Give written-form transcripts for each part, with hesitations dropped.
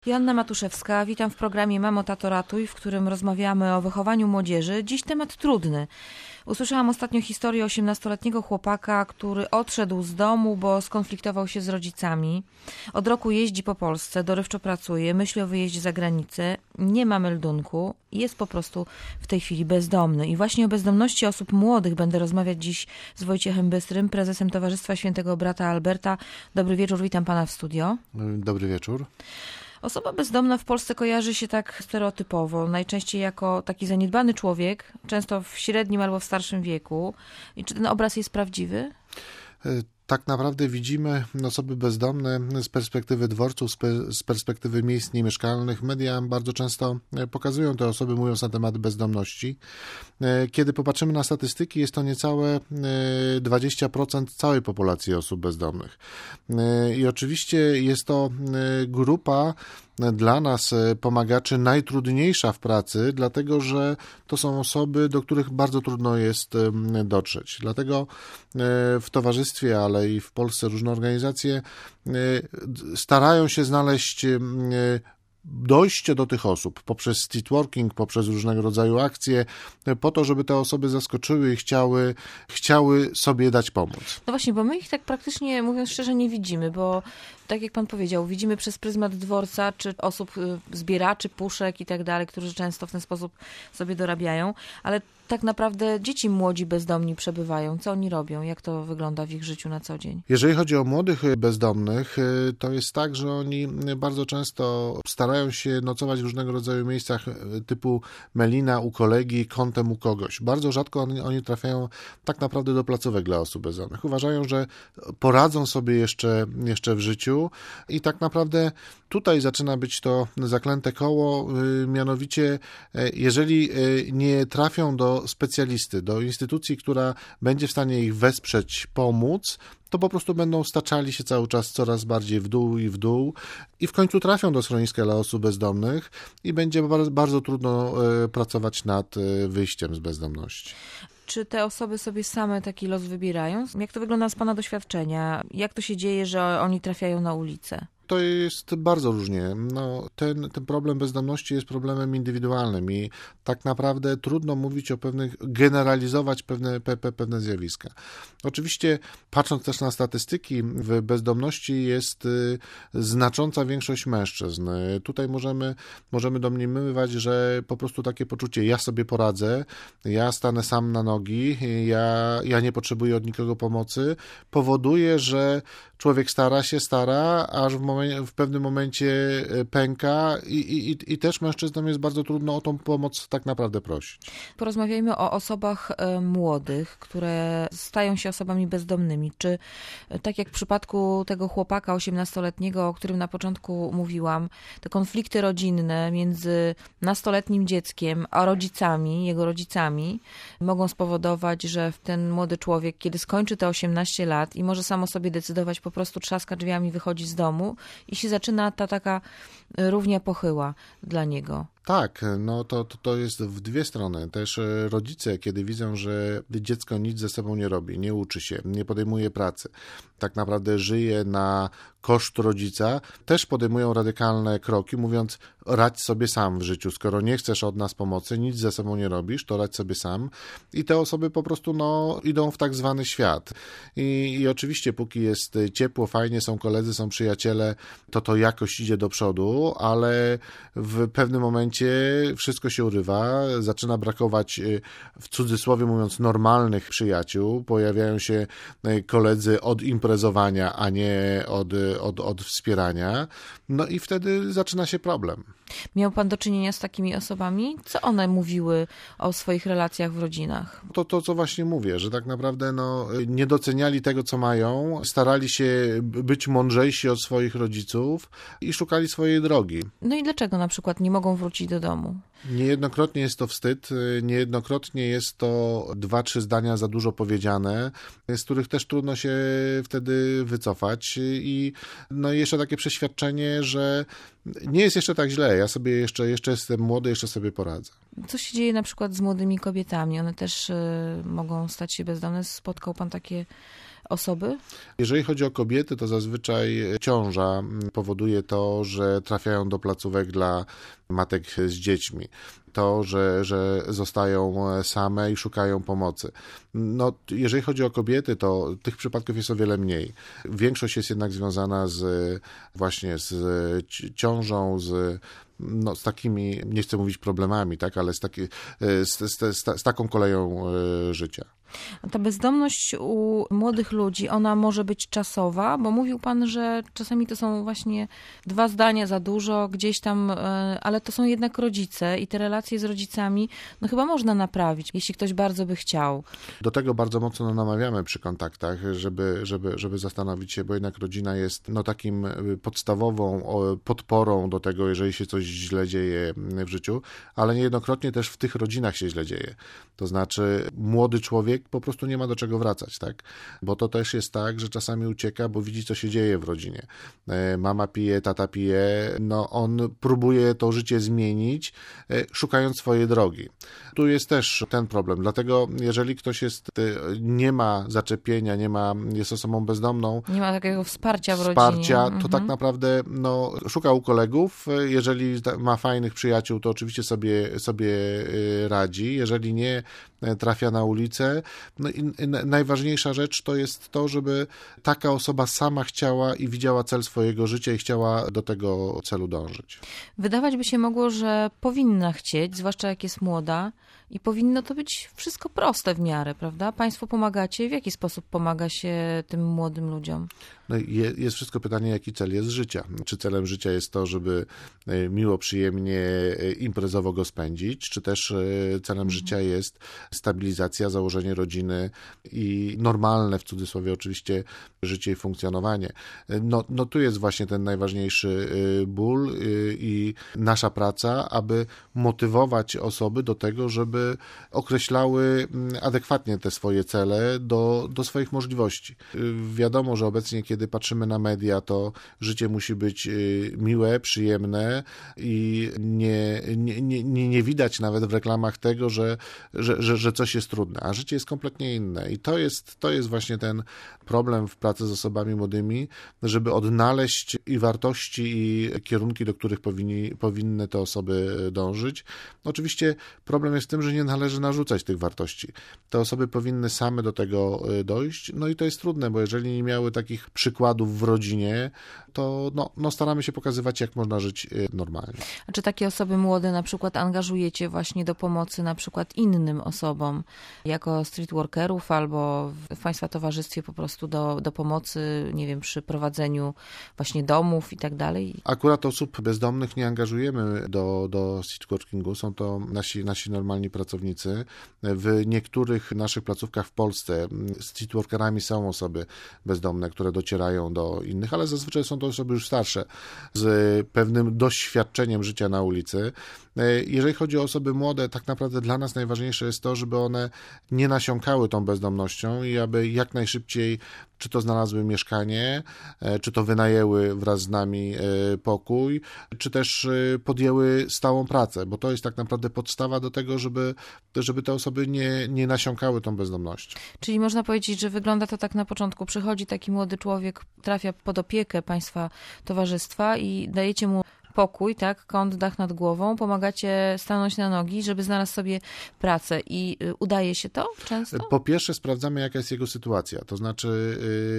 Joanna Matuszewska, witam w programie Mamo, Tato, Ratuj, w którym rozmawiamy o wychowaniu młodzieży. Dziś temat trudny. Usłyszałam ostatnio historię 18-letniego chłopaka, który odszedł z domu, bo skonfliktował się z rodzicami. Od roku jeździ po Polsce, dorywczo pracuje, myśli o wyjeździe za granicę, nie ma meldunku, jest po prostu w tej chwili bezdomny. I właśnie o bezdomności osób młodych będę rozmawiać dziś z Wojciechem Bystrym, prezesem Towarzystwa Świętego Brata Alberta. Dobry wieczór, witam pana w studio. Dobry wieczór. Osoba bezdomna w Polsce kojarzy się tak stereotypowo, najczęściej jako taki zaniedbany człowiek, często w średnim albo w starszym wieku. I czy ten obraz jest prawdziwy? Tak naprawdę widzimy osoby bezdomne z perspektywy dworców, z perspektywy miejsc niemieszkalnych. Media bardzo często pokazują te osoby, mówiąc na temat bezdomności. Kiedy popatrzymy na statystyki, jest to niecałe 20% całej populacji osób bezdomnych. I oczywiście jest to grupa dla nas pomagaczy najtrudniejsza w pracy, dlatego że to są osoby, do których bardzo trudno jest dotrzeć. Dlatego w towarzystwie, ale i w Polsce różne organizacje starają się znaleźć dojście do tych osób poprzez streetworking, poprzez różnego rodzaju akcje, po to, żeby te osoby zaskoczyły i chciały sobie dać pomóc. No właśnie, bo my ich tak praktycznie, mówiąc szczerze, nie widzimy, bo tak jak pan powiedział, widzimy przez pryzmat dworca, czy osób zbieraczy, puszek i tak dalej, którzy często w ten sposób sobie dorabiają, ale tak naprawdę dzieci młodzi bezdomni przebywają. Co oni robią? Jak to wygląda w ich życiu na co dzień? Jeżeli chodzi o młodych bezdomnych, to jest tak, że oni bardzo często starają się nocować w różnego rodzaju miejscach typu melina u kolegi, kątem u kogoś. Bardzo rzadko oni trafiają tak naprawdę do placówek dla osób bezdomnych. Uważają, że poradzą sobie jeszcze w życiu i tak naprawdę tutaj zaczyna być to zaklęte koło, mianowicie jeżeli nie trafią do specjalisty, do instytucji, która będzie w stanie ich wesprzeć, pomóc, to po prostu będą staczali się cały czas coraz bardziej w dół i w końcu trafią do schroniska dla osób bezdomnych i będzie bardzo trudno pracować nad wyjściem z bezdomności. Czy te osoby sobie same taki los wybierają? Jak to wygląda z pana doświadczenia? Jak to się dzieje, że oni trafiają na ulicę? To jest bardzo różnie. Ten problem bezdomności jest problemem indywidualnym i tak naprawdę trudno mówić o generalizować pewne zjawiska. Oczywiście, patrząc też na statystyki, w bezdomności jest znacząca większość mężczyzn. Tutaj możemy domniemywać, że po prostu takie poczucie, ja sobie poradzę, ja stanę sam na nogi, ja nie potrzebuję od nikogo pomocy, powoduje, że człowiek stara, aż w pewnym momencie pęka i też mężczyznom jest bardzo trudno o tą pomoc tak naprawdę prosić. Porozmawiajmy o osobach młodych, które stają się osobami bezdomnymi. Czy tak jak w przypadku tego chłopaka 18-letniego, o którym na początku mówiłam, te konflikty rodzinne między nastoletnim dzieckiem a jego rodzicami mogą spowodować, że ten młody człowiek, kiedy skończy te 18 lat i może sam o sobie decydować, po prostu trzaska drzwiami, wychodzi z domu i się zaczyna ta taka równia pochyła dla niego. Tak, to jest w dwie strony. Też rodzice, kiedy widzą, że dziecko nic ze sobą nie robi, nie uczy się, nie podejmuje pracy, tak naprawdę żyje na koszt rodzica, też podejmują radykalne kroki, mówiąc radź sobie sam w życiu. Skoro nie chcesz od nas pomocy, nic ze sobą nie robisz, to radź sobie sam. I te osoby po prostu idą w tak zwany świat. I oczywiście póki jest ciepło, fajnie, są koledzy, są przyjaciele, to jakoś idzie do przodu, ale w pewnym momencie wszystko się urywa, zaczyna brakować, w cudzysłowie mówiąc, normalnych przyjaciół, pojawiają się koledzy od imprezowania, a nie od wspierania, i wtedy zaczyna się problem. Miał pan do czynienia z takimi osobami? Co one mówiły o swoich relacjach w rodzinach? To co właśnie mówię, że tak naprawdę nie doceniali tego, co mają, starali się być mądrzejsi od swoich rodziców i szukali swojej drogi. No i dlaczego na przykład nie mogą wrócić do domu? Niejednokrotnie jest to wstyd, niejednokrotnie jest to 2-3 zdania za dużo powiedziane, z których też trudno się wtedy wycofać i jeszcze takie przeświadczenie, że nie jest jeszcze tak źle, ja sobie jeszcze jestem młody, jeszcze sobie poradzę. Co się dzieje na przykład z młodymi kobietami? One też mogą stać się bezdomne. Spotkał pan takie osoby? Jeżeli chodzi o kobiety, to zazwyczaj ciąża powoduje to, że trafiają do placówek dla matek z dziećmi. To, że zostają same i szukają pomocy. No, jeżeli chodzi o kobiety, to tych przypadków jest o wiele mniej. Większość jest jednak związana właśnie z ciążą, z takimi, nie chcę mówić problemami, tak, ale z taką koleją życia. Ta bezdomność u młodych ludzi, ona może być czasowa, bo mówił pan, że czasami to są właśnie 2 zdania za dużo, gdzieś tam, ale to są jednak rodzice i te relacje z rodzicami, no chyba można naprawić, jeśli ktoś bardzo by chciał. Do tego bardzo mocno namawiamy przy kontaktach, żeby zastanowić się, bo jednak rodzina jest takim podstawową podporą do tego, jeżeli się coś źle dzieje w życiu, ale niejednokrotnie też w tych rodzinach się źle dzieje. To znaczy młody człowiek po prostu nie ma do czego wracać, tak? Bo to też jest tak, że czasami ucieka, bo widzi, co się dzieje w rodzinie. Mama pije, tata pije, on próbuje to życie zmienić, szukając swojej drogi. Tu jest też ten problem, dlatego jeżeli ktoś nie ma zaczepienia, jest osobą bezdomną, nie ma takiego wsparcia w rodzinie. To tak naprawdę szuka u kolegów, jeżeli ma fajnych przyjaciół, to oczywiście sobie radzi, jeżeli nie, trafia na ulicę. No i najważniejsza rzecz to jest to, żeby taka osoba sama chciała i widziała cel swojego życia i chciała do tego celu dążyć. Wydawać by się mogło, że powinna chcieć, zwłaszcza jak jest młoda, i powinno to być wszystko proste w miarę, prawda? Państwo pomagacie. W jaki sposób pomaga się tym młodym ludziom? No jest wszystko pytanie, jaki cel jest życia. Czy celem życia jest to, żeby miło, przyjemnie, imprezowo go spędzić, czy też celem życia jest stabilizacja, założenie rodziny i normalne, w cudzysłowie oczywiście, życie i funkcjonowanie. No tu jest właśnie ten najważniejszy ból i nasza praca, aby motywować osoby do tego, żeby określały adekwatnie te swoje cele do swoich możliwości. Wiadomo, że obecnie, kiedy patrzymy na media, to życie musi być miłe, przyjemne i nie widać nawet w reklamach tego, że coś jest trudne, a życie jest kompletnie inne. I to jest właśnie ten problem w pracy z osobami młodymi, żeby odnaleźć i wartości, i kierunki, do których powinny te osoby dążyć. Oczywiście problem jest w tym, że nie należy narzucać tych wartości. Te osoby powinny same do tego dojść, no i to jest trudne, bo jeżeli nie miały takich przykładów w rodzinie, to staramy się pokazywać, jak można żyć normalnie. A czy takie osoby młode na przykład angażujecie właśnie do pomocy na przykład innym osobom, jako streetworkerów albo w Państwa towarzystwie po prostu do pomocy, nie wiem, przy prowadzeniu właśnie domów i tak dalej? Akurat osób bezdomnych nie angażujemy do streetworkingu, są to nasi normalni pracownicy. W niektórych naszych placówkach w Polsce streetworkerami są osoby bezdomne, które docierają do innych, ale zazwyczaj są to osoby już starsze, z pewnym doświadczeniem życia na ulicy. Jeżeli chodzi o osoby młode, tak naprawdę dla nas najważniejsze jest to, żeby one nie nasiąkały tą bezdomnością i aby jak najszybciej czy to znalazły mieszkanie, czy to wynajęły wraz z nami pokój, czy też podjęły stałą pracę, bo to jest tak naprawdę podstawa do tego, żeby te osoby nie nasiąkały tą bezdomnością. Czyli można powiedzieć, że wygląda to tak na początku. Przychodzi taki młody człowiek, trafia pod opiekę Państwa towarzystwa i dajecie mu pokój, tak, kąt, dach nad głową, pomagacie stanąć na nogi, żeby znalazł sobie pracę. I udaje się to często? Po pierwsze sprawdzamy, jaka jest jego sytuacja, to znaczy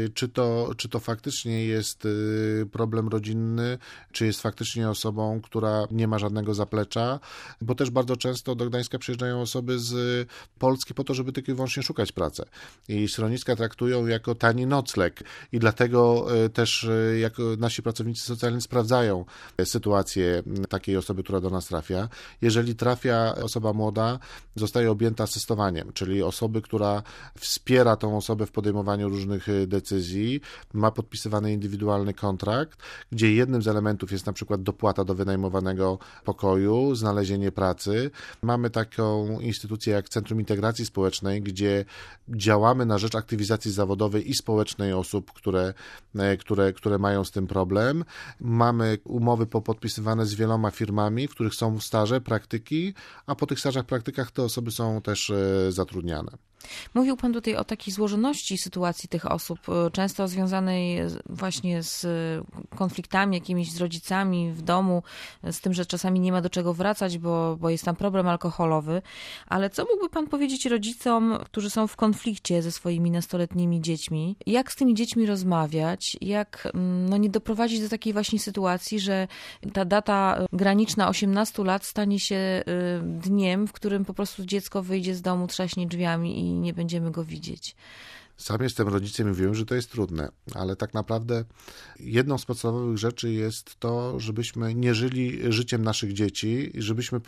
czy to faktycznie jest problem rodzinny, czy jest faktycznie osobą, która nie ma żadnego zaplecza, bo też bardzo często do Gdańska przyjeżdżają osoby z Polski po to, żeby tylko i wyłącznie szukać pracy. I schroniska traktują jako tani nocleg i dlatego też jako nasi pracownicy socjalni sprawdzają sytuację takiej osoby, która do nas trafia. Jeżeli trafia osoba młoda, zostaje objęta asystowaniem, czyli osoby, która wspiera tą osobę w podejmowaniu różnych decyzji, ma podpisywany indywidualny kontrakt, gdzie jednym z elementów jest na przykład dopłata do wynajmowanego pokoju, znalezienie pracy. Mamy taką instytucję jak Centrum Integracji Społecznej, gdzie działamy na rzecz aktywizacji zawodowej i społecznej osób, które mają z tym problem. Mamy umowy podpisywane z wieloma firmami, w których są staże, praktyki, a po tych stażach, praktykach te osoby są też zatrudniane. Mówił Pan tutaj o takiej złożoności sytuacji tych osób, często związanej właśnie z konfliktami jakimiś z rodzicami w domu, z tym, że czasami nie ma do czego wracać, bo jest tam problem alkoholowy. Ale co mógłby Pan powiedzieć rodzicom, którzy są w konflikcie ze swoimi nastoletnimi dziećmi? Jak z tymi dziećmi rozmawiać? Jak nie doprowadzić do takiej właśnie sytuacji, że ta data graniczna 18 lat stanie się dniem, w którym po prostu dziecko wyjdzie z domu, trzaśnie drzwiami i nie będziemy go widzieć. Sam jestem rodzicem i wiem, że to jest trudne, ale tak naprawdę jedną z podstawowych rzeczy jest to, żebyśmy nie żyli życiem naszych dzieci i żebyśmy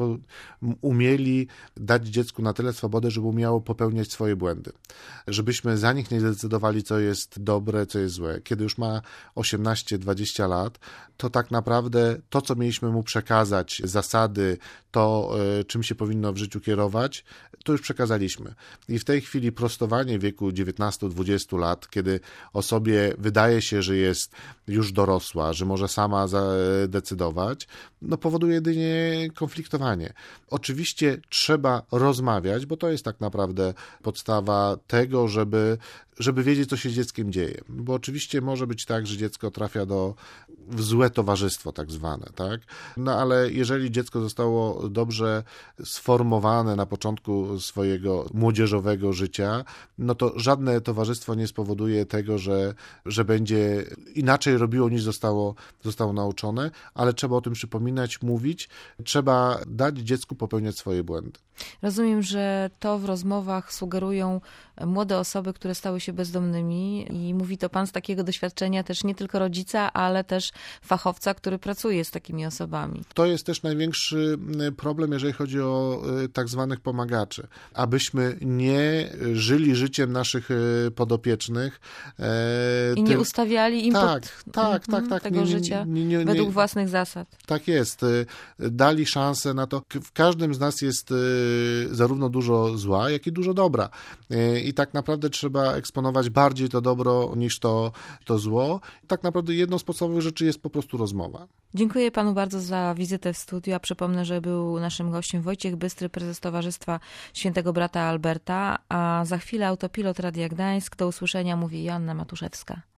umieli dać dziecku na tyle swobody, żeby umiało popełniać swoje błędy. Żebyśmy za nich nie decydowali, co jest dobre, co jest złe. Kiedy już ma 18-20 lat, to tak naprawdę to, co mieliśmy mu przekazać, zasady, to czym się powinno w życiu kierować, to już przekazaliśmy. I w tej chwili prostowanie wieku 19-20 lat, kiedy osobie wydaje się, że jest już dorosła, że może sama zadecydować, powoduje jedynie konfliktowanie. Oczywiście trzeba rozmawiać, bo to jest tak naprawdę podstawa tego, żeby wiedzieć, co się z dzieckiem dzieje. Bo oczywiście może być tak, że dziecko trafia w złe towarzystwo tak zwane, tak? Ale jeżeli dziecko zostało dobrze sformowane na początku swojego młodzieżowego życia, to żadne towarzystwo nie spowoduje tego, że będzie inaczej robiło, niż zostało nauczone, ale trzeba o tym przypominać, mówić, trzeba dać dziecku popełniać swoje błędy. Rozumiem, że to w rozmowach sugerują młode osoby, które stały się bezdomnymi i mówi to Pan z takiego doświadczenia też nie tylko rodzica, ale też fachowca, który pracuje z takimi osobami. To jest też największy problem, jeżeli chodzi o tak zwanych pomagaczy. Abyśmy nie żyli życiem naszych podopiecznych. I nie ustawiali im tego życia według własnych zasad. Tak jest. Dali szansę na to. W każdym z nas jest zarówno dużo zła, jak i dużo dobra. I tak naprawdę trzeba eksponować bardziej to dobro niż to zło. Tak naprawdę jedną z podstawowych rzeczy jest po prostu rozmowa. Dziękuję Panu bardzo za wizytę w studiu, a przypomnę, że był naszym gościem Wojciech Bystry, prezes Towarzystwa Świętego Brata Alberta, a za chwilę autopilot Radia Gdańsk. Do usłyszenia, mówi Joanna Matuszewska.